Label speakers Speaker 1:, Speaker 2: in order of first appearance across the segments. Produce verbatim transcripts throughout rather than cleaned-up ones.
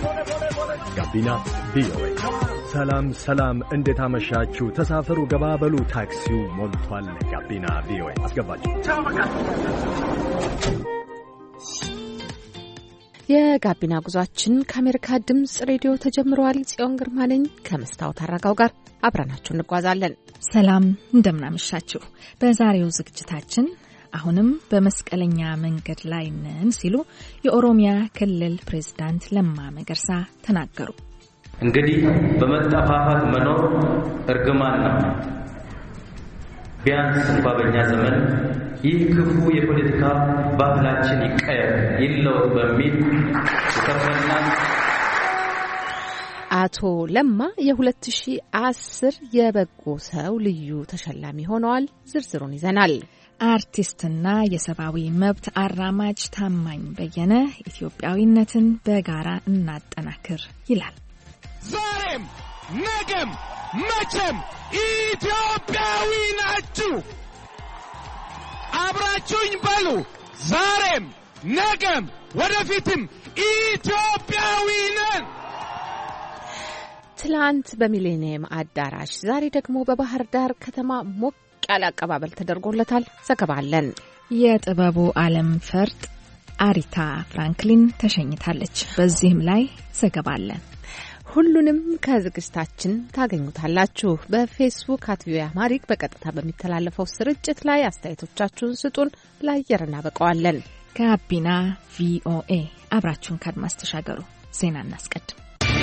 Speaker 1: ጋቢና ቪኦኤ። ሰላም ሰላም፣ እንዴት አመሻችሁ? ተሳፈሩ፣ ገባበሉ፣ ታክሲው ሞልቷል። ጋቢና ቪኦኤ አስገባችሁ።
Speaker 2: የጋቢና ጉዟችን ከአሜሪካ ድምጽ ሬዲዮ ተጀምሯል። ጽዮን ግርማ ነኝ ከመስታወት አራጋው ጋር አብረናችሁ እንጓዛለን።
Speaker 3: ሰላም እንደምናመሻችሁ። በዛሬው ዝግጅታችን አሁንም በመስቀለኛ መንገድ ላይ ነን ሲሉ የኦሮሚያ ክልል ፕሬዝዳንት ለማ መገርሳ ተናገሩ።
Speaker 4: እንግዲህ በመጠፋፋት መኖር እርግማን ነው። ቢያንስ እንኳን በእኛ ዘመን ይህ ክፉ የፖለቲካ ባህላችን ይቀየር ይለወጥ በሚል ተፈና
Speaker 2: አቶ ለማ የሁለት ሺህ አስር የበጎ ሰው ልዩ ተሸላሚ ሆነዋል። ዝርዝሩን ይዘናል።
Speaker 3: አርቲስትና የሰብአዊ መብት አራማጅ ታማኝ በየነ ኢትዮጵያዊነትን በጋራ እናጠናክር ይላል።
Speaker 5: ዛሬም ነገም መቼም ኢትዮጵያዊ ናችሁ፣ አብራችሁኝ በሉ። ዛሬም ነገም ወደፊትም ኢትዮጵያዊ ነን።
Speaker 2: ትላንት በሚሌኒየም አዳራሽ፣ ዛሬ ደግሞ በባህር ዳር ከተማ ሞቅ ያለ አቀባበል ተደርጎለታል። ዘገባ አለን።
Speaker 3: የጥበቡ ዓለም ፈርጥ አሪታ ፍራንክሊን ተሸኝታለች። በዚህም ላይ ዘገባ አለን።
Speaker 2: ሁሉንም ከዝግጅታችን ታገኙታላችሁ። በፌስቡክ አት ቪኦኤ አማሪክ በቀጥታ በሚተላለፈው ስርጭት ላይ አስተያየቶቻችሁን ስጡን፣ ለአየር እናበቀዋለን።
Speaker 3: ጋቢና ቪኦኤ አብራችሁን ካድማስ ተሻገሩ። ዜና እናስቀድም።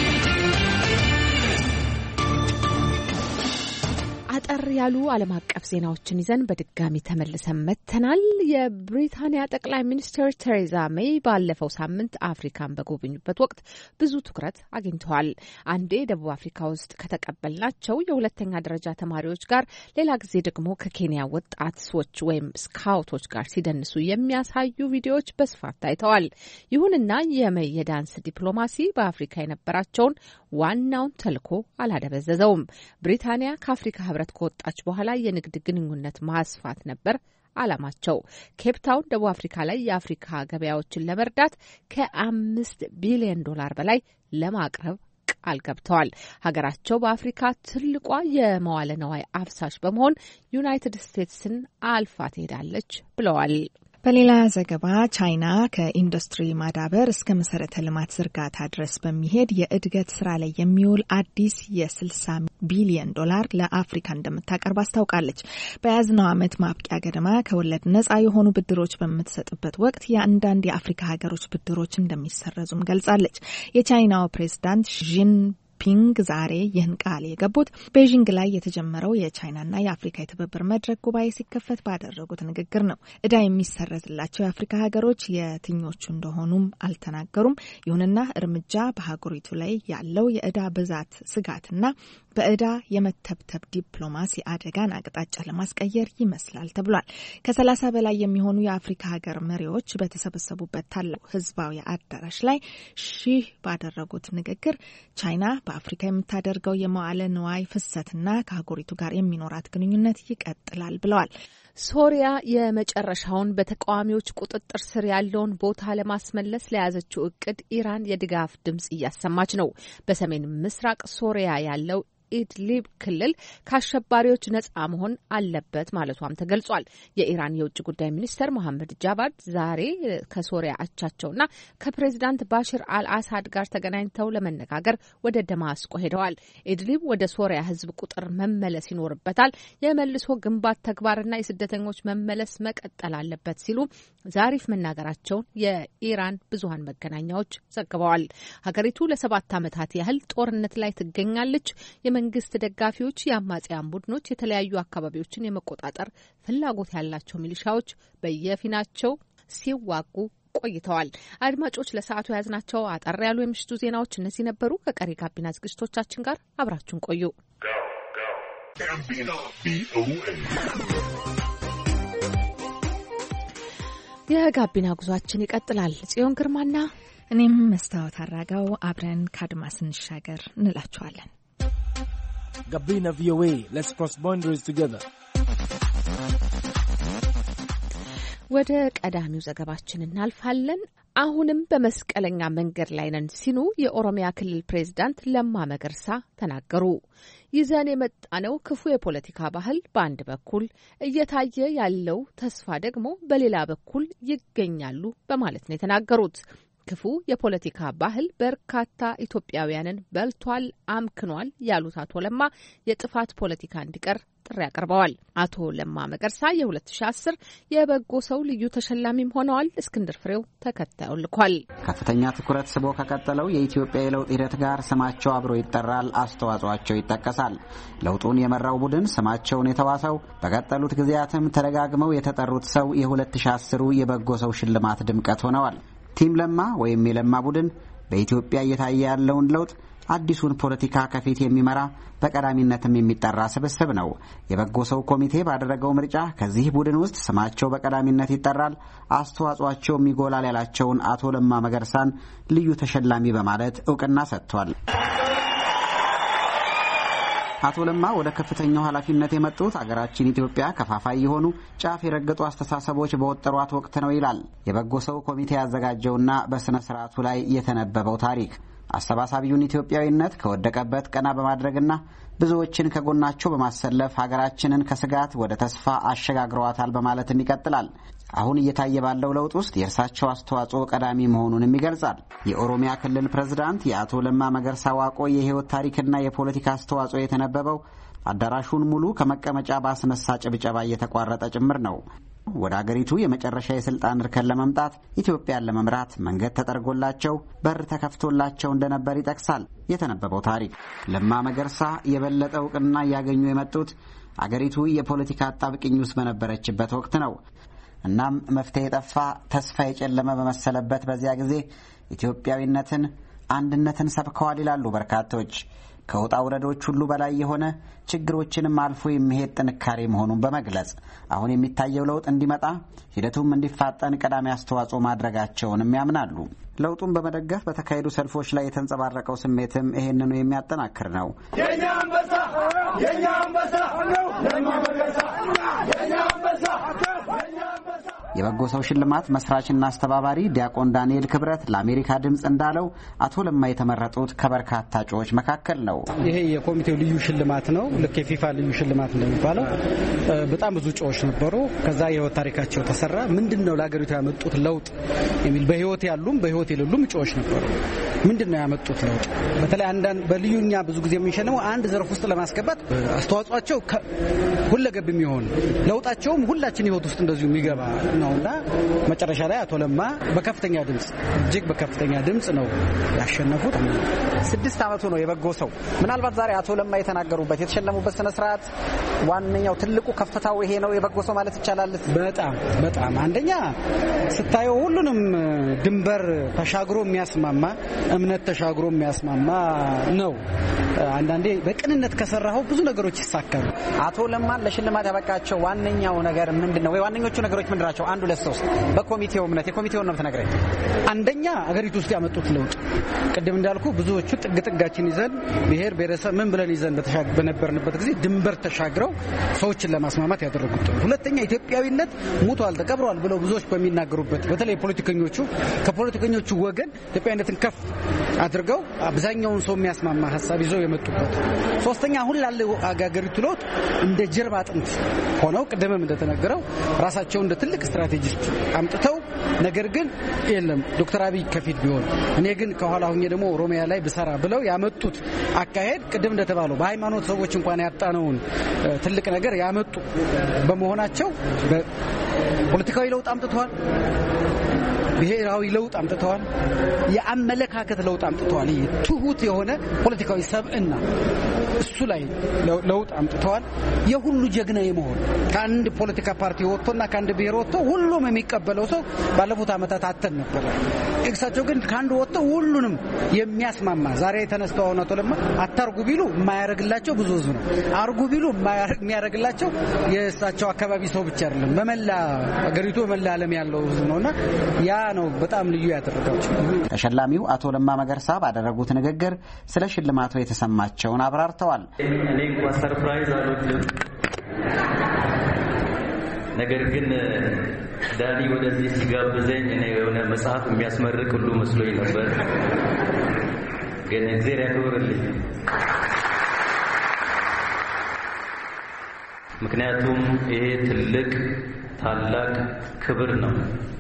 Speaker 2: አጠር ያሉ ዓለም አቀፍ ዜናዎችን ይዘን በድጋሚ ተመልሰን መጥተናል። የብሪታንያ ጠቅላይ ሚኒስትር ቴሬዛ ሜይ ባለፈው ሳምንት አፍሪካን በጎበኙበት ወቅት ብዙ ትኩረት አግኝተዋል። አንዴ ደቡብ አፍሪካ ውስጥ ከተቀበልናቸው የሁለተኛ ደረጃ ተማሪዎች ጋር፣ ሌላ ጊዜ ደግሞ ከኬንያ ወጣቶች ወይም ስካውቶች ጋር ሲደንሱ የሚያሳዩ ቪዲዮዎች በስፋት ታይተዋል። ይሁንና የሜይ የዳንስ ዲፕሎማሲ በአፍሪካ የነበራቸውን ዋናውን ተልዕኮ አላደበዘዘውም። ብሪታንያ ከአፍሪካ ህብረት ከወጣች በኋላ የንግድ ግንኙነት ማስፋት ነበር ዓላማቸው። ኬፕታውን ደቡብ አፍሪካ ላይ የአፍሪካ ገበያዎችን ለመርዳት ከአምስት ቢሊዮን ዶላር በላይ ለማቅረብ ቃል ገብተዋል። ሀገራቸው በአፍሪካ ትልቋ የመዋለ ነዋይ አፍሳሽ በመሆን ዩናይትድ ስቴትስን አልፋ ትሄዳለች ብለዋል።
Speaker 3: በሌላ ዘገባ ቻይና ከኢንዱስትሪ ማዳበር እስከ መሰረተ ልማት ዝርጋታ ድረስ በሚሄድ የእድገት ስራ ላይ የሚውል አዲስ የስልሳ ቢሊዮን ዶላር ለአፍሪካ እንደምታቀርብ አስታውቃለች። በያዝነው ዓመት ማብቂያ ገደማ ከወለድ ነጻ የሆኑ ብድሮች በምትሰጥበት ወቅት የአንዳንድ የአፍሪካ ሀገሮች ብድሮች እንደሚሰረዙም ገልጻለች። የቻይናው ፕሬዝዳንት ዢን ፒንግ ዛሬ ይህን ቃል የገቡት ቤጂንግ ላይ የተጀመረው የቻይናና የአፍሪካ የትብብር መድረክ ጉባኤ ሲከፈት ባደረጉት ንግግር ነው። እዳ የሚሰረዝላቸው የአፍሪካ ሀገሮች የትኞቹ እንደሆኑም አልተናገሩም። ይሁንና እርምጃ በሀገሪቱ ላይ ያለው የእዳ ብዛት ስጋትና በእዳ የመተብተብ ዲፕሎማሲ አደጋን አቅጣጫ ለማስቀየር ይመስላል ተብሏል። ከሰላሳ በላይ የሚሆኑ የአፍሪካ ሀገር መሪዎች በተሰበሰቡበት ታላቁ ህዝባዊ አዳራሽ ላይ ሺህ ባደረጉት ንግግር ቻይና በአፍሪካ የምታደርገው የመዋለ ንዋይ ፍሰትና ከሀገሪቱ ጋር የሚኖራት ግንኙነት ይቀጥላል ብለዋል።
Speaker 2: ሶሪያ የመጨረሻውን በተቃዋሚዎች ቁጥጥር ስር ያለውን ቦታ ለማስመለስ ለያዘችው እቅድ ኢራን የድጋፍ ድምጽ እያሰማች ነው። በሰሜን ምስራቅ ሶሪያ ያለው ኢድሊብ ክልል ከአሸባሪዎች ነጻ መሆን አለበት ማለቷም ተገልጿል። የኢራን የውጭ ጉዳይ ሚኒስተር መሐመድ ጃቫድ ዛሬ ከሶሪያ አቻቸውና ከፕሬዚዳንት ባሽር አልአሳድ ጋር ተገናኝተው ለመነጋገር ወደ ደማስቆ ሄደዋል። ኢድሊብ ወደ ሶሪያ ህዝብ ቁጥር መመለስ ይኖርበታል፣ የመልሶ ግንባት ተግባርና የስደተኞች መመለስ መቀጠል አለበት ሲሉ ዛሪፍ መናገራቸውን የኢራን ብዙሃን መገናኛዎች ዘግበዋል። ሀገሪቱ ለሰባት ዓመታት ያህል ጦርነት ላይ ትገኛለች። የመንግስት ደጋፊዎች የአማጽያን ቡድኖች የተለያዩ አካባቢዎችን የመቆጣጠር ፍላጎት ያላቸው ሚሊሻዎች በየፊናቸው ሲዋጉ ቆይተዋል። አድማጮች፣ ለሰዓቱ የያዝናቸው አጠር ያሉ የምሽቱ ዜናዎች እነዚህ ነበሩ። ከቀሪ ጋቢና ዝግጅቶቻችን ጋር አብራችሁን ቆዩ። የጋቢና ጉዟችን ይቀጥላል። ጽዮን ግርማና
Speaker 3: እኔም መስታወት አራጋው አብረን ካድማስ እንሻገር እንላችኋለን።
Speaker 6: Gabina V O A, let's cross boundaries together.
Speaker 2: ወደ ቀዳሚው ዘገባችን እናልፋለን። አሁንም በመስቀለኛ መንገድ ላይ ነን ሲሉ የኦሮሚያ ክልል ፕሬዝዳንት ለማ መገርሳ ተናገሩ። ይዘን የመጣነው ክፉ የፖለቲካ ባህል በአንድ በኩል እየታየ ያለው ተስፋ ደግሞ በሌላ በኩል ይገኛሉ በማለት ነው የተናገሩት። ክፉ የፖለቲካ ባህል በርካታ ኢትዮጵያውያንን በልቷል፣ አምክኗል ያሉት አቶ ለማ የጥፋት ፖለቲካ እንዲቀር ጥሪ ያቀርበዋል። አቶ ለማ መገርሳ የሁለት ሺህ አስር የበጎ ሰው ልዩ ተሸላሚም ሆነዋል። እስክንድር ፍሬው ተከታዩን ልኳል።
Speaker 7: ከፍተኛ ትኩረት ስቦ ከቀጠለው የኢትዮጵያ የለውጥ ሂደት ጋር ስማቸው አብሮ ይጠራል፣ አስተዋጽኦአቸው ይጠቀሳል። ለውጡን የመራው ቡድን ስማቸውን የተዋሰው በቀጠሉት ጊዜያትም ተደጋግመው የተጠሩት ሰው የሁለት ሺህ አስሩ የበጎ ሰው ሽልማት ድምቀት ሆነዋል። ቲም ለማ ወይም የለማ ቡድን በኢትዮጵያ እየታየ ያለውን ለውጥ አዲሱን ፖለቲካ ከፊት የሚመራ በቀዳሚነትም የሚጠራ ስብስብ ነው። የበጎ ሰው ኮሚቴ ባደረገው ምርጫ ከዚህ ቡድን ውስጥ ስማቸው በቀዳሚነት ይጠራል፣ አስተዋጽኦአቸውም ይጎላል ያላቸውን አቶ ለማ መገርሳን ልዩ ተሸላሚ በማለት እውቅና ሰጥቷል። አቶ ለማ ወደ ከፍተኛው ኃላፊነት የመጡት አገራችን ኢትዮጵያ ከፋፋይ የሆኑ ጫፍ የረገጡ አስተሳሰቦች በወጠሯት ወቅት ነው ይላል የበጎ ሰው ኮሚቴ ያዘጋጀውና በስነ ስርዓቱ ላይ የተነበበው ታሪክ። አሰባሳቢውን ኢትዮጵያዊነት ከወደቀበት ቀና በማድረግና ብዙዎችን ከጎናቸው በማሰለፍ ሀገራችንን ከስጋት ወደ ተስፋ አሸጋግረዋታል በማለትም ይቀጥላል። አሁን እየታየ ባለው ለውጥ ውስጥ የእርሳቸው አስተዋጽኦ ቀዳሚ መሆኑንም ይገልጻል። የኦሮሚያ ክልል ፕሬዝዳንት የአቶ ለማ መገርሳ ዋቆ የህይወት ታሪክና የፖለቲካ አስተዋጽኦ የተነበበው አዳራሹን ሙሉ ከመቀመጫ ባስነሳ ጭብጨባ እየተቋረጠ ጭምር ነው። ወደ አገሪቱ የመጨረሻ የስልጣን እርከን ለመምጣት ኢትዮጵያን ለመምራት መንገድ ተጠርጎላቸው በር ተከፍቶላቸው እንደነበር ይጠቅሳል የተነበበው ታሪክ። ለማ መገርሳ የበለጠ እውቅና እያገኙ የመጡት አገሪቱ የፖለቲካ አጣብቅኝ ውስጥ በነበረችበት ወቅት ነው። እናም መፍትሄ የጠፋ ተስፋ የጨለመ በመሰለበት በዚያ ጊዜ ኢትዮጵያዊነትን፣ አንድነትን ሰብከዋል ይላሉ በርካቶች። ከውጣ ውረዶች ሁሉ በላይ የሆነ ችግሮችንም አልፎ የሚሄድ ጥንካሬ መሆኑን በመግለጽ አሁን የሚታየው ለውጥ እንዲመጣ ሂደቱም እንዲፋጠን ቀዳሚ አስተዋጽኦ ማድረጋቸውንም ያምናሉ። ለውጡን በመደገፍ በተካሄዱ ሰልፎች ላይ የተንጸባረቀው ስሜትም ይሄንኑ የሚያጠናክር ነው። የኛ አንበሳ የኛ አንበሳ የኛ አንበሳ የኛ አንበሳ የበጎ ሰው ሽልማት መስራችና አስተባባሪ ዲያቆን ዳንኤል ክብረት ለአሜሪካ ድምፅ እንዳለው አቶ ለማ የተመረጡት ከበርካታ እጩዎች መካከል ነው።
Speaker 8: ይሄ የኮሚቴው ልዩ ሽልማት ነው። ልክ የፊፋ ልዩ ሽልማት እንደሚባለው በጣም ብዙ እጩዎች ነበሩ። ከዛ የህይወት ታሪካቸው ተሰራ። ምንድነው ለሀገሪቱ ያመጡት ለውጥ የሚል በህይወት ያሉም በህይወት የሌሉም እጩዎች ነበሩ። ምንድነው ያመጡት ለውጥ? በተለይ አንዳንድ በልዩኛ ብዙ ጊዜ የምንሸልመው አንድ ዘርፍ ውስጥ ለማስገባት አስተዋጽኦአቸው ሁለገብ የሚሆን ለውጣቸውም ሁላችን ህይወት ውስጥ እንደዚሁ የሚገባ ነውና መጨረሻ ላይ አቶ ለማ በከፍተኛ ድምጽ እጅግ በከፍተኛ ድምጽ ነው ያሸነፉት።
Speaker 7: ስድስት ዓመቱ ነው የበጎ ሰው። ምናልባት ዛሬ አቶ ለማ የተናገሩበት የተሸለሙበት ስነ ስርዓት ዋነኛው ትልቁ ከፍታው ይሄ ነው የበጎ ሰው ማለት ይቻላል።
Speaker 8: በጣም በጣም አንደኛ ስታየው ሁሉንም ድንበር ተሻግሮ የሚያስማማ እምነት ተሻግሮ የሚያስማማ ነው። አንዳንዴ በቅንነት ከሰራው ብዙ ነገሮች ይሳካሉ።
Speaker 7: አቶ ለማን ለሽልማት ያበቃቸው ዋነኛው ነገር ምንድነው? ወይ ዋነኞቹ ነገሮች ምንድናቸው? አንድ ሁለት ሶስት በኮሚቴው እምነት የኮሚቴው ነው ተነግረኝ።
Speaker 8: አንደኛ አገሪቱ ውስጥ ያመጡት ለውጥ ቅድም እንዳልኩ ብዙዎቹ ጥግ ጥጋችን ይዘን ብሔር ብሔረሰብ ምን ብለን ይዘን በተሻገ በነበርንበት ጊዜ ድንበር ተሻግረው ሰዎችን ለማስማማት ያደረጉት ነው። ሁለተኛ ኢትዮጵያዊነት ሙቷል ተቀብሯል ብለው ብዙዎች በሚናገሩበት በተለይ ፖለቲከኞቹ ከፖለቲከኞቹ ወገን ኢትዮጵያዊነትን ከፍ አድርገው አብዛኛውን ሰው የሚያስማማ ሐሳብ ይዘው የመጡበት። ሶስተኛ አሁን ላለው አገሪቱ ለውጥ እንደ ጀርባ አጥንት ሆነው ቅድምም እንደተነገረው ራሳቸው እንደ ትልቅ ስትራቴጂስት አምጥተው ነገር ግን የለም ዶክተር አብይ ከፊት ቢሆን እኔ ግን ከኋላ ሆኜ ደግሞ ኦሮሚያ ላይ ብሰራ ብለው ያመጡት አካሄድ ቅድም እንደተባለው በሃይማኖት ሰዎች እንኳን ያጣነውን ትልቅ ነገር ያመጡ በመሆናቸው ፖለቲካዊ ለውጥ አምጥተዋል። ብሔራዊ ለውጥ አምጥተዋል። የአመለካከት ለውጥ አምጥተዋል። ትሁት የሆነ ፖለቲካዊ ሰብዕና እሱ ላይ ለውጥ አምጥተዋል። የሁሉ ጀግና የመሆን ከአንድ ፖለቲካ ፓርቲ ወጥቶና ከአንድ ብሔር ወጥቶ ሁሉም የሚቀበለው ሰው ባለፉት ዓመታት አተን ነበር። እሳቸው ግን ከአንድ ወጥቶ ሁሉንም የሚያስማማ ዛሬ የተነስተው አሁን አቶ ለማ አታርጉ ቢሉ የማያረግላቸው ብዙ ህዝብ ነው። አርጉ ቢሉ የሚያረግላቸው የእሳቸው አካባቢ ሰው ብቻ አይደለም፣ በመላ አገሪቱ በመላ ዓለም ያለው ህዝብ ነውና ያ ነው በጣም ልዩ ያደረጋቸው።
Speaker 7: ተሸላሚው አቶ ለማ መገርሳ ባደረጉት ንግግር ስለ ሽልማቱ የተሰማቸውን አብራርተዋል።
Speaker 4: እኔ እንኳን ሰርፕራይዝ አልወድም። ነገር ግን ዳኒ ወደዚህ ሲጋብዘኝ እኔ የሆነ መጽሐፍ የሚያስመርቅ ሁሉ መስሎኝ ነበር። ግን እግዚአብሔር ያክብርልኝ። ምክንያቱም ይሄ ትልቅ ታላቅ ክብር ነው።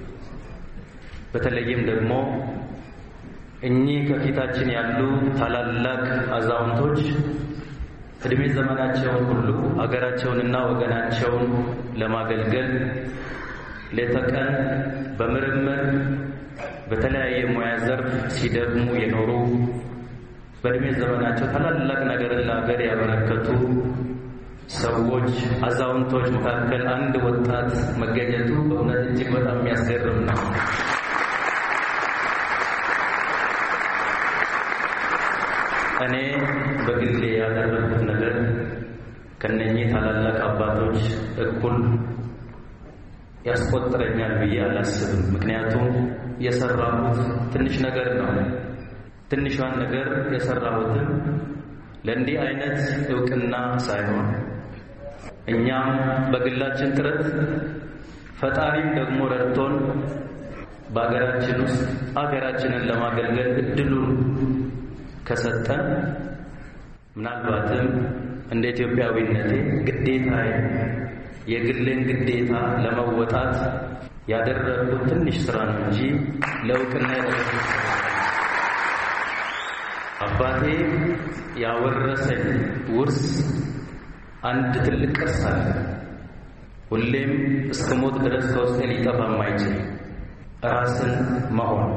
Speaker 4: በተለይም ደግሞ እኚህ ከፊታችን ያሉ ታላላቅ አዛውንቶች እድሜ ዘመናቸውን ሁሉ ሀገራቸውንና ወገናቸውን ለማገልገል ሌት ተቀን በምርምር በተለያየ ሙያ ዘርፍ ሲደግሙ የኖሩ በእድሜ ዘመናቸው ታላላቅ ነገርን ለሀገር ያበረከቱ ሰዎች አዛውንቶች መካከል አንድ ወጣት መገኘቱ በእውነት እጅግ በጣም የሚያስገርም ነው። እኔ በግሌ ያደረኩት ነገር ከነኚህ ታላላቅ አባቶች እኩል ያስቆጥረኛል ብዬ አላስብም። ምክንያቱም የሰራሁት ትንሽ ነገር ነው። ትንሿን ነገር የሰራሁትም ለእንዲህ አይነት እውቅና ሳይሆን እኛም በግላችን ጥረት ፈጣሪም ደግሞ ረድቶን በአገራችን ውስጥ አገራችንን ለማገልገል እድሉን ከሰጠን ምናልባትም እንደ ኢትዮጵያዊነቴ ግዴታዬ የግሌን ግዴታ ለመወጣት ያደረኩት ትንሽ ስራ ነው እንጂ ለእውቅና ያደረኩት አባቴ ያወረሰኝ ውርስ አንድ ትልቅ ቅርስ አለ። ሁሌም እስከ ሞት ድረስ ከውስጤ ሊጠፋ የማይችል ራስን መሆን።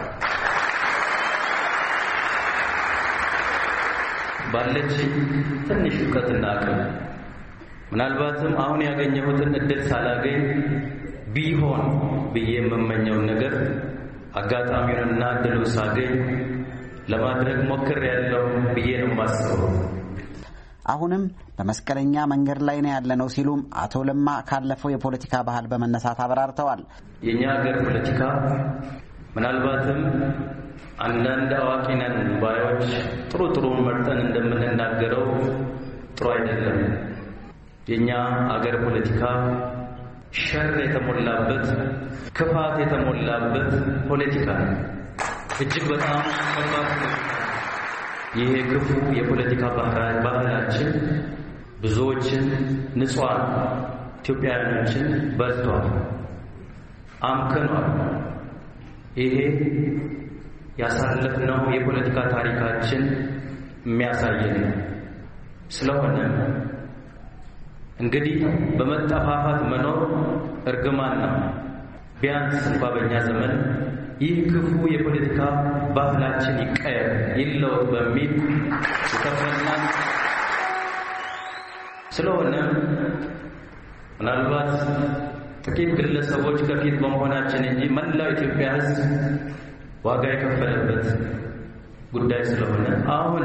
Speaker 4: ባለች ትንሽ እውቀትና አቅም ምናልባትም አሁን ያገኘሁትን እድል ሳላገኝ ቢሆን ብዬ የምመኘውን ነገር አጋጣሚውንና እድሉን ሳገኝ ለማድረግ ሞክሬያለሁ ብዬ ነው የማስበው።
Speaker 7: አሁንም በመስቀለኛ መንገድ ላይ ነው ያለነው ሲሉም አቶ ለማ ካለፈው የፖለቲካ ባህል በመነሳት አብራርተዋል።
Speaker 4: የኛ ሀገር ፖለቲካ ምናልባትም አንዳንድ አዋቂ ነን ባዮች ጥሩ ጥሩ መርጠን እንደምንናገረው ጥሩ አይደለም። የኛ ሀገር ፖለቲካ ሸር የተሞላበት ክፋት የተሞላበት ፖለቲካ ነው። እጅግ በጣም ከባድ ነው። ይሄ ክፉ የፖለቲካ ባህላችን ብዙዎችን ንጹሃን ኢትዮጵያውያኖችን በልቷል፣ አምክኗል። ይሄ ያሳለፍነው የፖለቲካ ታሪካችን የሚያሳየን ነው። ስለሆነ እንግዲህ በመጠፋፋት መኖር እርግማን ነው። ቢያንስ እንኳ በእኛ ዘመን ይህ ክፉ የፖለቲካ ባህላችን ይቀየር ይለወጥ በሚል የተፈናን ስለሆነ ምናልባት ጥቂት ግለሰቦች ከፊት በመሆናችን እንጂ መላው ኢትዮጵያ ሕዝብ ዋጋ የከፈለበት ጉዳይ ስለሆነ አሁን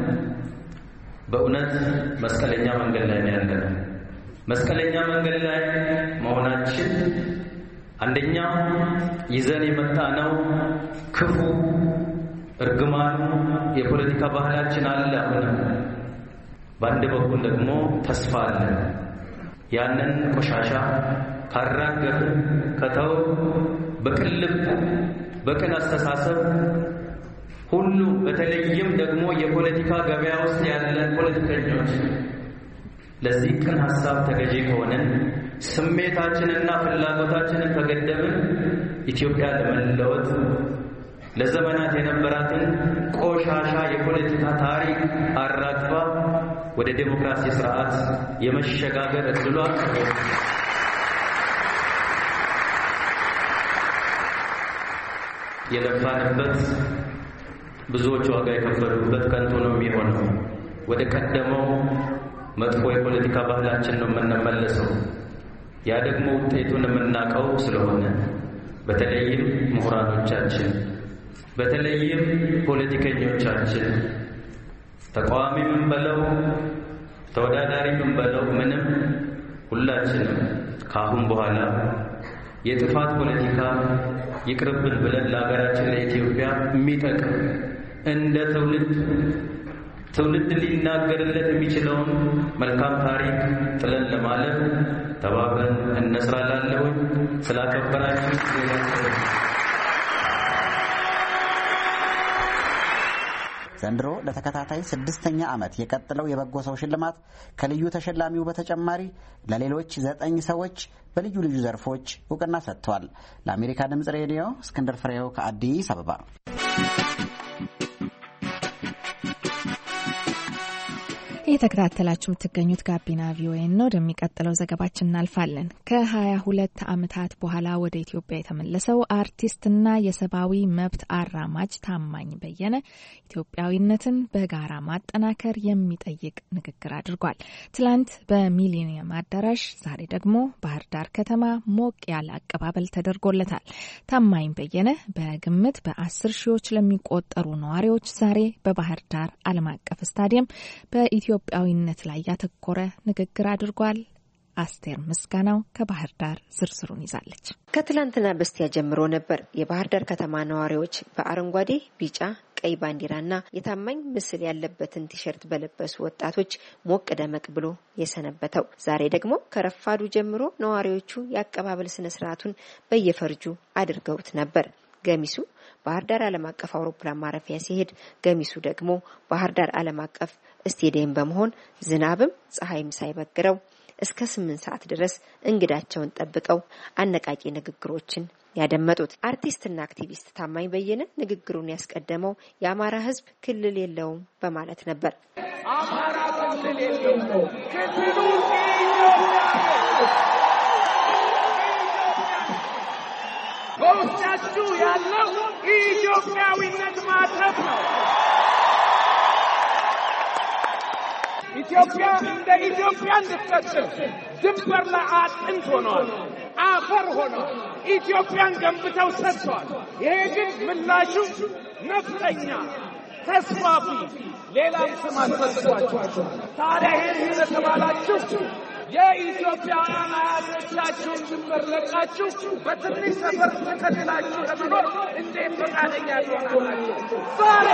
Speaker 4: በእውነት መስቀለኛ መንገድ ላይ ነው ያለነው። መስቀለኛ መንገድ ላይ መሆናችን አንደኛ ይዘን የመጣነው ክፉ እርግማኑ የፖለቲካ ባህላችን አለ። አሁን በአንድ በኩል ደግሞ ተስፋ አለ። ያንን ቆሻሻ ካራገፍን ከተው በቅልብ በቅን አስተሳሰብ ሁሉ በተለይም ደግሞ የፖለቲካ ገበያ ውስጥ ያለን ፖለቲከኞች ለዚህ ቅን ሐሳብ ተገዢ ከሆነን ስሜታችንና ፍላጎታችንን ከገደብን ኢትዮጵያ ለመለወጥ ለዘመናት የነበራትን ቆሻሻ የፖለቲካ ታሪክ አራግፋ ወደ ዴሞክራሲ ስርዓት የመሸጋገር እድሏ የለፋንበት ብዙዎች ዋጋ የከፈሉበት ከንቱ ነው የሚሆነው። ወደ ቀደመው መጥፎ የፖለቲካ ባህላችን ነው የምንመለሰው። ያ ደግሞ ውጤቱን የምናውቀው ስለሆነ በተለይም ምሁራኖቻችን፣ በተለይም ፖለቲከኞቻችን ተቃዋሚ ምን በለው ተወዳዳሪ ምን በለው ምንም ሁላችንም ከአሁን በኋላ የጥፋት ፖለቲካ ይቅርብን ብለን ለሀገራችን ለኢትዮጵያ የሚጠቅም እንደ ትውልድ ትውልድ ሊናገርለት የሚችለውን መልካም ታሪክ ጥለን ለማለፍ ተባብረን እንስራላለሁ። ስላከበራችሁ
Speaker 7: ዘንድሮ ለተከታታይ ስድስተኛ ዓመት የቀጠለው የበጎ ሰው ሽልማት ከልዩ ተሸላሚው በተጨማሪ ለሌሎች ዘጠኝ ሰዎች በልዩ ልዩ ዘርፎች እውቅና ሰጥቷል። ለአሜሪካ ድምጽ ሬዲዮ እስክንድር ፍሬው ከአዲስ አበባ።
Speaker 3: እየተከታተላችሁ የምትገኙት ጋቢና ቪኦኤ ነው። ወደሚቀጥለው ዘገባችን እናልፋለን። ከሀያ ሁለት ዓመታት በኋላ ወደ ኢትዮጵያ የተመለሰው አርቲስትና የሰብአዊ መብት አራማጅ ታማኝ በየነ ኢትዮጵያዊነትን በጋራ ማጠናከር የሚጠይቅ ንግግር አድርጓል። ትላንት በሚሊኒየም አዳራሽ፣ ዛሬ ደግሞ ባህር ዳር ከተማ ሞቅ ያለ አቀባበል ተደርጎለታል። ታማኝ በየነ በግምት በአስር ሺዎች ለሚቆጠሩ ነዋሪዎች ዛሬ በባህር ዳር ዓለም አቀፍ ስታዲየም በኢትዮ ኢትዮጵያዊነት ላይ ያተኮረ ንግግር አድርጓል። አስቴር ምስጋናው ከባህር ዳር ዝርዝሩን ይዛለች።
Speaker 9: ከትላንትና በስቲያ ጀምሮ ነበር የባህር ዳር ከተማ ነዋሪዎች በአረንጓዴ፣ ቢጫ፣ ቀይ ባንዲራና የታማኝ ምስል ያለበትን ቲሸርት በለበሱ ወጣቶች ሞቅ ደመቅ ብሎ የሰነበተው። ዛሬ ደግሞ ከረፋዱ ጀምሮ ነዋሪዎቹ የአቀባበል ስነ ስርዓቱን በየፈርጁ አድርገውት ነበር። ገሚሱ ባህር ዳር ዓለም አቀፍ አውሮፕላን ማረፊያ ሲሄድ፣ ገሚሱ ደግሞ ባህር ዳር ዓለም አቀፍ ስቴዲየም በመሆን ዝናብም ፀሐይም ሳይበግረው እስከ ስምንት ሰዓት ድረስ እንግዳቸውን ጠብቀው አነቃቂ ንግግሮችን ያደመጡት። አርቲስትና አክቲቪስት ታማኝ በየነ ንግግሩን ያስቀደመው የአማራ ሕዝብ ክልል የለውም በማለት ነበር።
Speaker 5: አማራ ክልል የለውም፣ ክልሉ በውስጣችሁ ያለው ኢትዮጵያዊነት ማተብ ነው። ኢትዮጵያ እንደ ኢትዮጵያ እንድትቀጥል ድንበር ላይ አጥንት ሆነዋል፣ አፈር ሆነዋል፣ ኢትዮጵያን ገንብተው ሰጥተዋል። ይሄ ግን ምላሹ ነፍጠኛ፣ ተስፋፊ፣ ሌላም ስም አስመስሏቸው። ታዲያ ይሄን ስለተባላችሁ የኢትዮጵያውያን አያቶቻችሁን ድንበር ለቃችሁ በትንሽ ሰፈር ተከትላችሁ ለመኖር እንዴት ፈቃደኛ ትሆናላችሁ? ዛሬ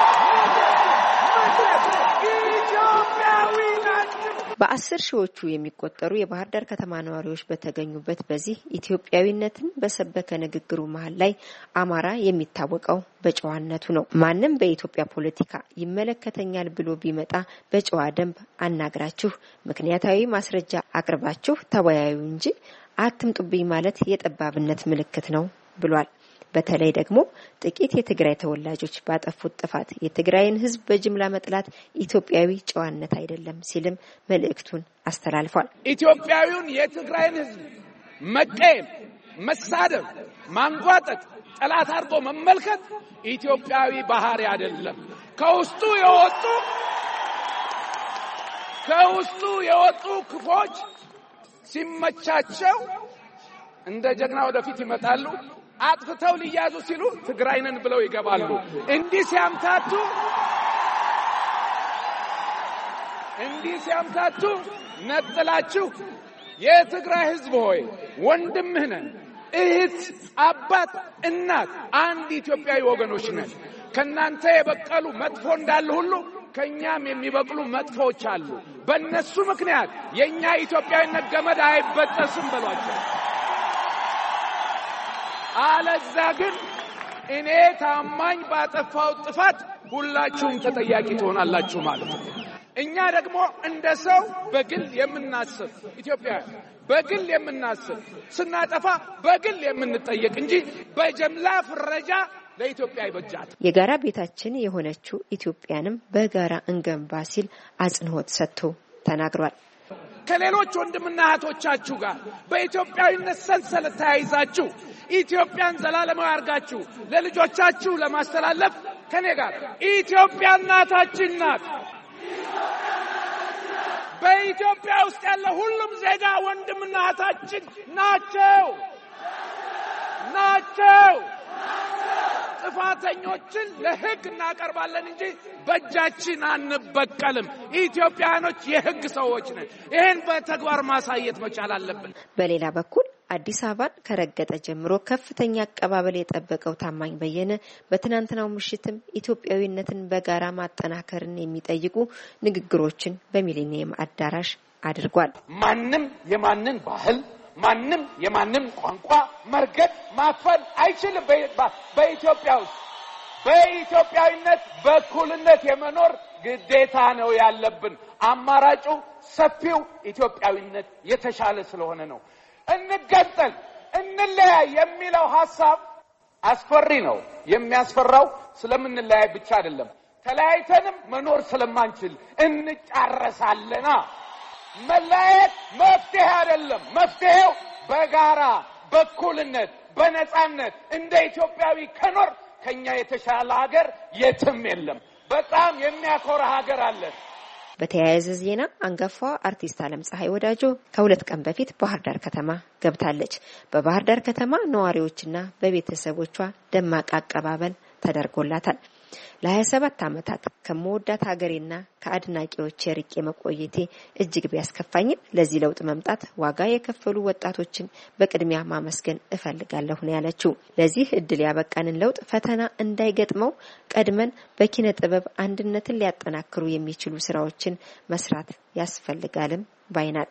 Speaker 5: ኢትዮጵያዊ ናችሁ።
Speaker 9: በአስር ሺዎቹ የሚቆጠሩ የባህር ዳር ከተማ ነዋሪዎች በተገኙበት በዚህ ኢትዮጵያዊነትን በሰበከ ንግግሩ መሀል ላይ አማራ የሚታወቀው በጨዋነቱ ነው። ማንም በኢትዮጵያ ፖለቲካ ይመለከተኛል ብሎ ቢመጣ በጨዋ ደንብ አናግራችሁ ምክንያታዊ ማስረጃ አቅርባችሁ ተወያዩ እንጂ አትምጡብኝ ማለት የጠባብነት ምልክት ነው ብሏል። በተለይ ደግሞ ጥቂት የትግራይ ተወላጆች ባጠፉት ጥፋት የትግራይን ሕዝብ በጅምላ መጥላት ኢትዮጵያዊ ጨዋነት አይደለም ሲልም መልእክቱን አስተላልፏል።
Speaker 5: ኢትዮጵያዊውን የትግራይን ሕዝብ መቀየም፣ መሳደብ፣ ማንጓጠጥ፣ ጠላት አድርጎ መመልከት ኢትዮጵያዊ ባህሪ አይደለም። ከውስጡ የወጡ ከውስጡ የወጡ ክፎች ሲመቻቸው እንደ ጀግና ወደፊት ይመጣሉ። አጥፍተው ሊያዙ ሲሉ ትግራይ ነን ብለው ይገባሉ። እንዲህ ሲያምታቱ እንዲህ ሲያምታቱ ነጥላችሁ የትግራይ ሕዝብ ሆይ ወንድምህ ነን፣ እህት፣ አባት፣ እናት፣ አንድ ኢትዮጵያዊ ወገኖች ነን። ከናንተ የበቀሉ መጥፎ እንዳለ ሁሉ ከኛም የሚበቅሉ መጥፎች አሉ። በእነሱ ምክንያት የኛ ኢትዮጵያዊነት ገመድ አይበጠስም በሏቸው። አለዛ ግን እኔ ታማኝ ባጠፋው ጥፋት ሁላችሁም ተጠያቂ ትሆናላችሁ ማለት ነው። እኛ ደግሞ እንደ ሰው በግል የምናስብ ኢትዮጵያ በግል የምናስብ ስናጠፋ በግል የምንጠየቅ እንጂ በጀምላ ፍረጃ ለኢትዮጵያ ይበጃት።
Speaker 9: የጋራ ቤታችን የሆነችው ኢትዮጵያንም በጋራ እንገንባ ሲል አጽንኦት ሰጥቶ ተናግሯል።
Speaker 5: ከሌሎች ወንድምና እህቶቻችሁ ጋር በኢትዮጵያዊነት ሰንሰለት ተያይዛችሁ ኢትዮጵያን ዘላለማዊ አርጋችሁ ለልጆቻችሁ ለማስተላለፍ ከኔ ጋር ኢትዮጵያ እናታችን ናት። በኢትዮጵያ ውስጥ ያለ ሁሉም ዜጋ ወንድምና እህታችን ናቸው ናቸው። ጥፋተኞችን ለሕግ እናቀርባለን እንጂ በእጃችን አንበቀልም። ኢትዮጵያኖች የሕግ ሰዎች ነን። ይሄን በተግባር ማሳየት መቻል አለብን።
Speaker 9: በሌላ በኩል አዲስ አበባን ከረገጠ ጀምሮ ከፍተኛ አቀባበል የጠበቀው ታማኝ በየነ በትናንትናው ምሽትም ኢትዮጵያዊነትን በጋራ ማጠናከርን የሚጠይቁ ንግግሮችን በሚሊኒየም አዳራሽ አድርጓል።
Speaker 5: ማንም የማንን ባህል ማንም የማንን ቋንቋ መርገጥ ማፈን አይችልም። በኢትዮጵያ ውስጥ በኢትዮጵያዊነት በኩልነት የመኖር ግዴታ ነው ያለብን። አማራጩ ሰፊው ኢትዮጵያዊነት የተሻለ ስለሆነ ነው። እንገንጠል እንለያይ የሚለው ሐሳብ አስፈሪ ነው። የሚያስፈራው ስለምንለያይ ብቻ አይደለም፣ ተለያይተንም መኖር ስለማንችል እንጫረሳለና። መለያየት መፍትሄ አይደለም። መፍትሄው በጋራ በኩልነት በነጻነት እንደ ኢትዮጵያዊ ከኖር ከኛ የተሻለ ሀገር የትም የለም። በጣም የሚያኮራ ሀገር አለ።
Speaker 9: በተያያዘ ዜና አንጋፋዋ አርቲስት ዓለም ፀሐይ ወዳጆ ከሁለት ቀን በፊት ባህር ዳር ከተማ ገብታለች። በባህር ዳር ከተማ ነዋሪዎችና በቤተሰቦቿ ደማቅ አቀባበል ተደርጎላታል። ለሀያ ሰባት ዓመታት ከመወዳት ሀገሬና ከአድናቂዎች ርቄ መቆየቴ እጅግ ቢያስከፋኝም ለዚህ ለውጥ መምጣት ዋጋ የከፈሉ ወጣቶችን በቅድሚያ ማመስገን እፈልጋለሁ ነው ያለችው። ለዚህ እድል ያበቃንን ለውጥ ፈተና እንዳይገጥመው ቀድመን በኪነ ጥበብ አንድነትን ሊያጠናክሩ የሚችሉ ስራዎችን መስራት ያስፈልጋልም ባይናት።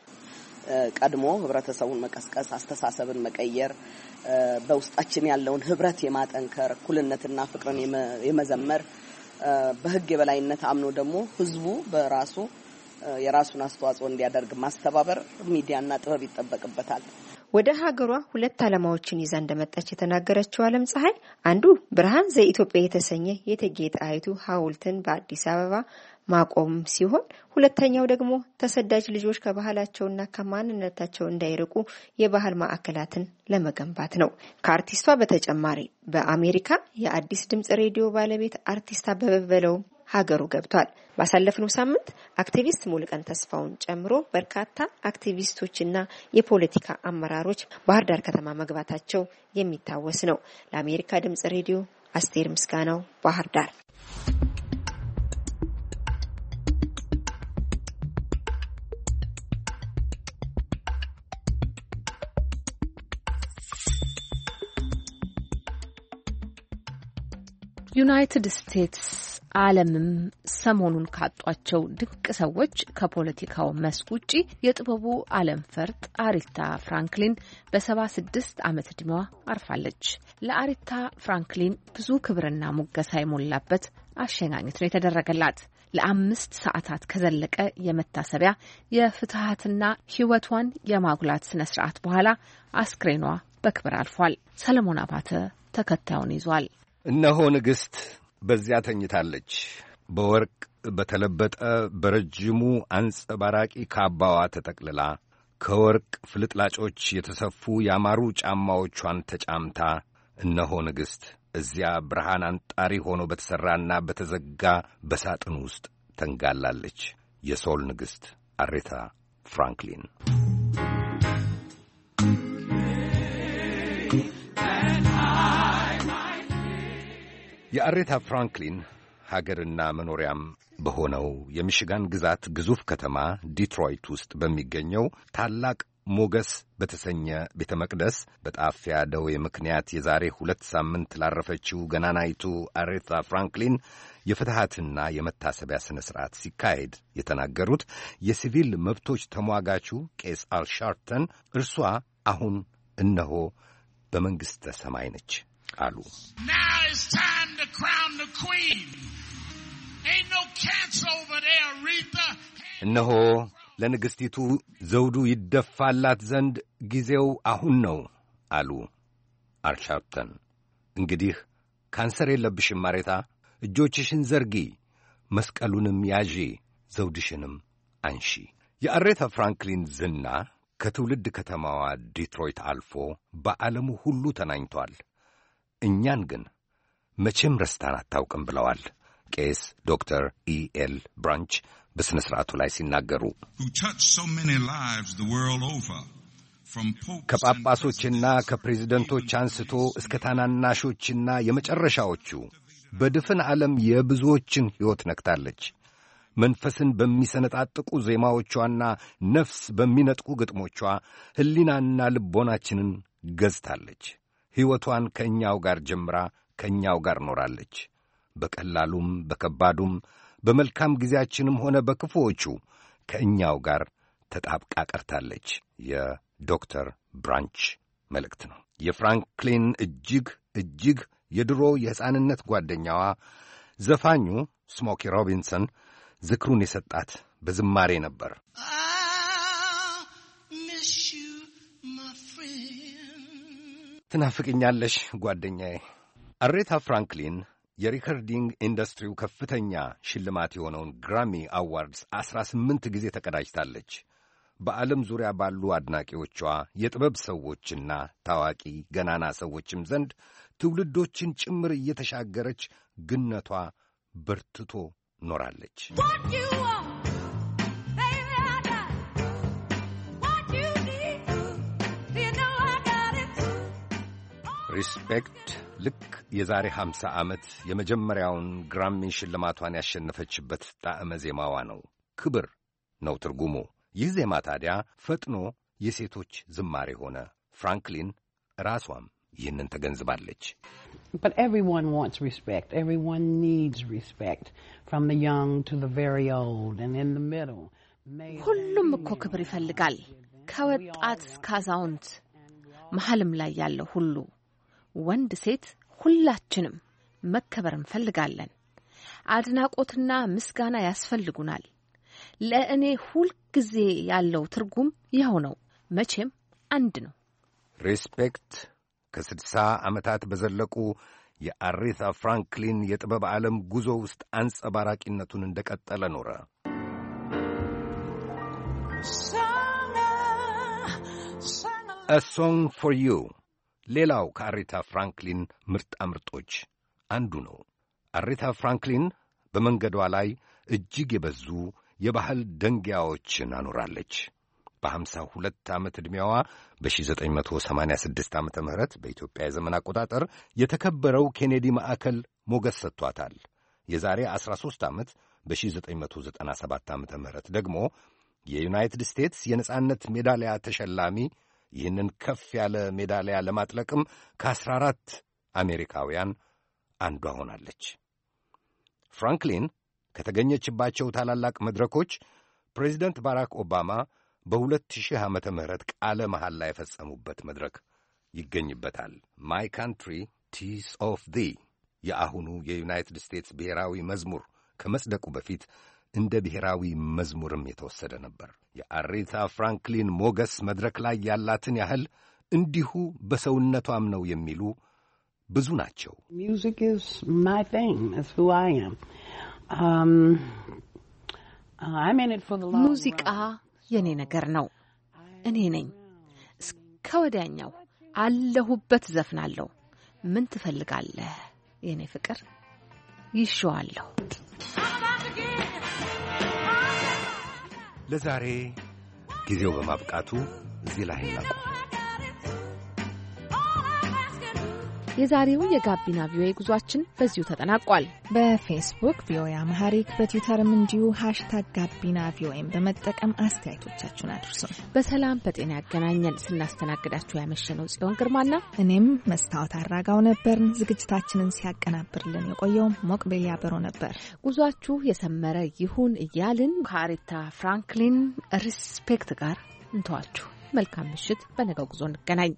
Speaker 10: ቀድሞ ህብረተሰቡን መቀስቀስ፣ አስተሳሰብን መቀየር፣ በውስጣችን ያለውን ህብረት የማጠንከር፣ እኩልነትና ፍቅርን የመዘመር፣ በህግ የበላይነት አምኖ ደግሞ ህዝቡ በራሱ የራሱን አስተዋጽኦ እንዲያደርግ ማስተባበር ሚዲያና ጥበብ ይጠበቅበታል።
Speaker 9: ወደ ሀገሯ ሁለት ዓላማዎችን ይዛ እንደመጣች የተናገረችው ዓለም ፀሐይ አንዱ ብርሃን ዘኢትዮጵያ የተሰኘ የእቴጌ ጣይቱ ሐውልትን በአዲስ አበባ ማቆም ሲሆን ሁለተኛው ደግሞ ተሰዳጅ ልጆች ከባህላቸውና ከማንነታቸው እንዳይርቁ የባህል ማዕከላትን ለመገንባት ነው። ከአርቲስቷ በተጨማሪ በአሜሪካ የአዲስ ድምጽ ሬዲዮ ባለቤት አርቲስት አበበ በለው ሀገሩ ገብቷል። ባሳለፍነው ሳምንት አክቲቪስት ሙልቀን ተስፋውን ጨምሮ በርካታ አክቲቪስቶችና የፖለቲካ አመራሮች ባህር ዳር ከተማ መግባታቸው የሚታወስ ነው። ለአሜሪካ ድምጽ ሬዲዮ አስቴር ምስጋናው ባህር ዳር።
Speaker 2: ዩናይትድ ስቴትስ ዓለምም ሰሞኑን ካጧቸው ድንቅ ሰዎች ከፖለቲካው መስክ ውጪ የጥበቡ ዓለም ፈርጥ አሪታ ፍራንክሊን በሰባ ስድስት ዓመት ዕድሜዋ አርፋለች። ለአሪታ ፍራንክሊን ብዙ ክብርና ሙገሳ የሞላበት አሸኛኘት ነው የተደረገላት። ለአምስት ሰዓታት ከዘለቀ የመታሰቢያ የፍትሃትና ሕይወቷን የማጉላት ስነ ስርዓት በኋላ አስክሬኗ በክብር አልፏል። ሰለሞን አባተ ተከታዩን ይዟል።
Speaker 11: እነሆ ንግሥት በዚያ ተኝታለች። በወርቅ በተለበጠ በረጅሙ አንጸባራቂ ካባዋ ተጠቅልላ ከወርቅ ፍልጥላጮች የተሰፉ ያማሩ ጫማዎቿን ተጫምታ እነሆ ንግሥት እዚያ ብርሃን አንጣሪ ሆኖ በተሠራና በተዘጋ በሳጥን ውስጥ ተንጋላለች። የሶል ንግሥት አሬታ ፍራንክሊን። የአሬታ ፍራንክሊን ሀገርና መኖሪያም በሆነው የሚሽጋን ግዛት ግዙፍ ከተማ ዲትሮይት ውስጥ በሚገኘው ታላቅ ሞገስ በተሰኘ ቤተ መቅደስ በጣፊያ ደዌ ምክንያት የዛሬ ሁለት ሳምንት ላረፈችው ገናናይቱ አሬታ ፍራንክሊን የፍትሐትና የመታሰቢያ ሥነ ሥርዓት ሲካሄድ የተናገሩት የሲቪል መብቶች ተሟጋቹ ቄስ አል ሻርተን እርሷ አሁን እነሆ በመንግሥተ ሰማይ ነች አሉ። እነሆ ለንግሥቲቱ ዘውዱ ይደፋላት ዘንድ ጊዜው አሁን ነው አሉ አርሻርተን። እንግዲህ ካንሰር የለብሽም አሬታ፣ እጆችሽን ዘርጊ፣ መስቀሉንም ያዢ፣ ዘውድሽንም አንሺ። የአሬታ ፍራንክሊን ዝና ከትውልድ ከተማዋ ዲትሮይት አልፎ በዓለሙ ሁሉ ተናኝቷል። እኛን ግን መቼም ረስታን አታውቅም ብለዋል ቄስ ዶክተር ኢ ኤል ብራንች በሥነ ሥርዓቱ ላይ ሲናገሩ። ከጳጳሶችና ከፕሬዝደንቶች አንስቶ እስከ ታናናሾችና የመጨረሻዎቹ በድፍን ዓለም የብዙዎችን ሕይወት ነክታለች። መንፈስን በሚሰነጣጥቁ ዜማዎቿና ነፍስ በሚነጥቁ ግጥሞቿ ሕሊናና ልቦናችንን ገዝታለች። ሕይወቷን ከእኛው ጋር ጀምራ ከእኛው ጋር ኖራለች። በቀላሉም በከባዱም በመልካም ጊዜያችንም ሆነ በክፉዎቹ ከእኛው ጋር ተጣብቃ ቀርታለች። የዶክተር ብራንች መልእክት ነው። የፍራንክሊን እጅግ እጅግ የድሮ የሕፃንነት ጓደኛዋ ዘፋኙ ስሞኪ ሮቢንሰን ዝክሩን የሰጣት በዝማሬ ነበር። ትናፍቅኛለሽ ጓደኛዬ። አሬታ ፍራንክሊን የሪከርዲንግ ኢንዱስትሪው ከፍተኛ ሽልማት የሆነውን ግራሚ አዋርድስ አስራ ስምንት ጊዜ ተቀዳጅታለች። በዓለም ዙሪያ ባሉ አድናቂዎቿ የጥበብ ሰዎችና ታዋቂ ገናና ሰዎችም ዘንድ ትውልዶችን ጭምር እየተሻገረች ግነቷ በርትቶ ኖራለች። ሪስፔክት ልክ የዛሬ ሀምሳ ዓመት የመጀመሪያውን ግራሚ ሽልማቷን ያሸነፈችበት ጣዕመ ዜማዋ ነው። ክብር ነው ትርጉሙ። ይህ ዜማ ታዲያ ፈጥኖ የሴቶች ዝማሬ ሆነ። ፍራንክሊን ራሷም ይህንን ተገንዝባለች።
Speaker 12: But everyone wants respect. Everyone needs respect, from the young to the very old and in the middle.
Speaker 2: ሁሉም እኮ ክብር ይፈልጋል፣ ከወጣት እስከ አዛውንት፣ መሐልም ላይ ያለው ሁሉ፣ ወንድ ሴት፣ ሁላችንም መከበር እንፈልጋለን። አድናቆትና ምስጋና ያስፈልጉናል። ለእኔ ሁል ጊዜ ያለው ትርጉም ይኸው ነው። መቼም አንድ ነው።
Speaker 11: ሪስፔክት ከስድሳ ዓመታት በዘለቁ የአሬታ ፍራንክሊን የጥበብ ዓለም ጉዞ ውስጥ አንጸባራቂነቱን እንደቀጠለ ኖረ። A Song for You ሌላው ከአሬታ ፍራንክሊን ምርጣ ምርጦች አንዱ ነው። አሬታ ፍራንክሊን በመንገዷ ላይ እጅግ የበዙ የባህል ደንጊያዎችን አኖራለች። በሀምሳ ሁለት ዓመት ዕድሜዋ በሺህ ዘጠኝ መቶ ሰማንያ ስድስት ዓመተ ምህረት በኢትዮጵያ የዘመን አቆጣጠር የተከበረው ኬኔዲ ማዕከል ሞገስ ሰጥቷታል። የዛሬ አስራ ሦስት ዓመት በሺህ ዘጠኝ መቶ ዘጠና ሰባት ዓመተ ምህረት ደግሞ የዩናይትድ ስቴትስ የነጻነት ሜዳሊያ ተሸላሚ፣ ይህንን ከፍ ያለ ሜዳሊያ ለማጥለቅም ከአስራ አራት አሜሪካውያን አንዷ ሆናለች። ፍራንክሊን ከተገኘችባቸው ታላላቅ መድረኮች ፕሬዚደንት ባራክ ኦባማ በሁለት ሺህ ዓመተ ምህረት ቃለ መሐላ የፈጸሙበት መድረክ ይገኝበታል። ማይ ካንትሪ ቲስ ኦፍ ዲ የአሁኑ የዩናይትድ ስቴትስ ብሔራዊ መዝሙር ከመጽደቁ በፊት እንደ ብሔራዊ መዝሙርም የተወሰደ ነበር። የአሬታ ፍራንክሊን ሞገስ መድረክ ላይ ያላትን ያህል እንዲሁ በሰውነቷም ነው የሚሉ ብዙ ናቸው።
Speaker 12: Music is my thing. That's who I am. Um, I'm in it for the long run.
Speaker 2: ሙዚቃ የኔ ነገር ነው። እኔ ነኝ። እስከ ወዲያኛው አለሁበት ዘፍናለሁ። ምን ትፈልጋለህ የኔ ፍቅር? ይሽዋለሁ።
Speaker 11: ለዛሬ ጊዜው በማብቃቱ እዚህ ላይ እናቁም።
Speaker 2: የዛሬው የጋቢና ቪኦኤ ጉዟችን በዚሁ ተጠናቋል።
Speaker 3: በፌስቡክ ቪኦኤ አማሃሪክ፣ በትዊተርም እንዲሁ ሃሽታግ ጋቢና ቪኦኤን በመጠቀም አስተያየቶቻችሁን አድርሱ።
Speaker 2: በሰላም በጤና ያገናኘን። ስናስተናግዳችሁ ያመሸነው ጽዮን ግርማና
Speaker 3: እኔም መስታወት አራጋው ነበርን። ዝግጅታችንን ሲያቀናብርልን የቆየው ሞቅቤል ያበሮ ነበር።
Speaker 2: ጉዟችሁ የሰመረ ይሁን እያልን ከአሬታ ፍራንክሊን ሪስፔክት ጋር እንተዋችሁ። መልካም ምሽት። በነገው ጉዞ እንገናኝ።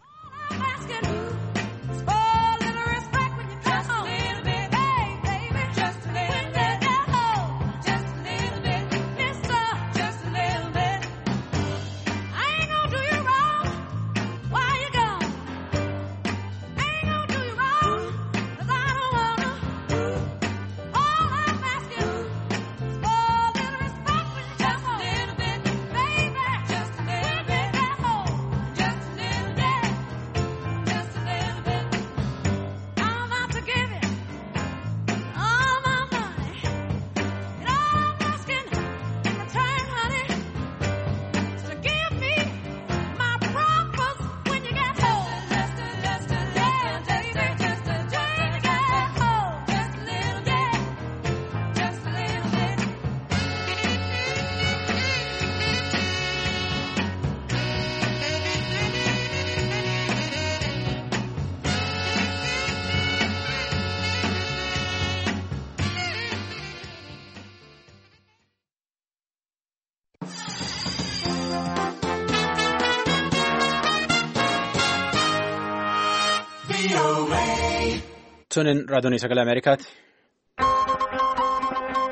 Speaker 13: Tunin raadiyoon sagalee Ameerikaati.